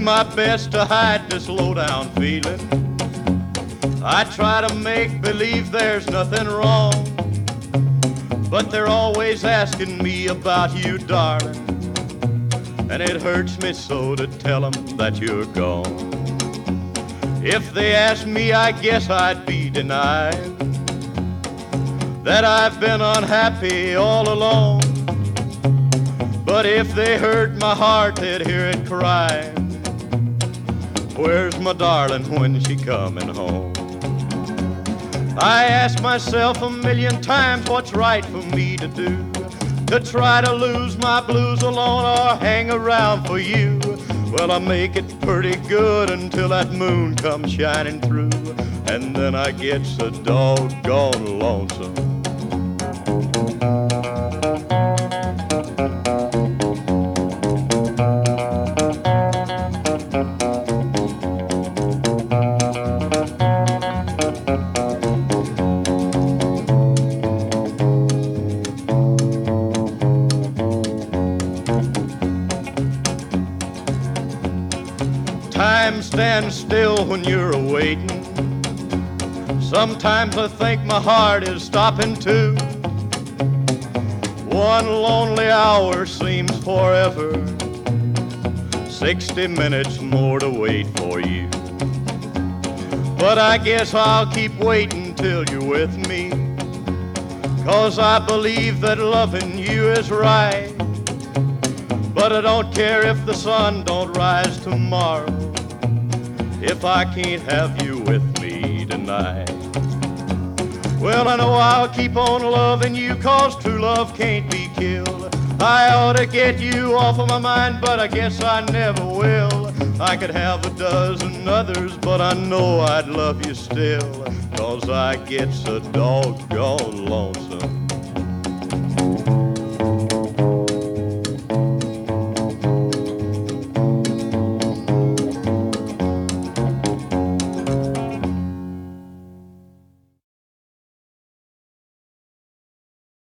my best to hide this low-down feeling. I try to make believe there's nothing wrong, but they're always asking me about you, darling, and it hurts me so to tell them that you're gone. If they asked me, I guess I'd be denied that I've been unhappy all along. But if they heard my heart, they'd hear it crying, where's my darling when she coming home? I ask myself a million times what's right for me to do, to try to lose my blues alone or hang around for you. Well, I make it pretty good until that moon comes shining through, and then I get so doggone lonesome. Time stands still when you're awaiting. Sometimes I think my heart is stopping too. One lonely hour seems forever, 60 minutes more to wait for you. But I guess I'll keep waiting till you're with me, 'cause I believe that loving you is right. But I don't care if the sun don't rise tomorrow, if I can't have you with me tonight. Well, I know I'll keep on loving you, 'cause true love can't be killed. I ought to get you off of my mind, but I guess I never will. I could have a dozen others, but I know I'd love you still, 'cause I get so doggone lonesome.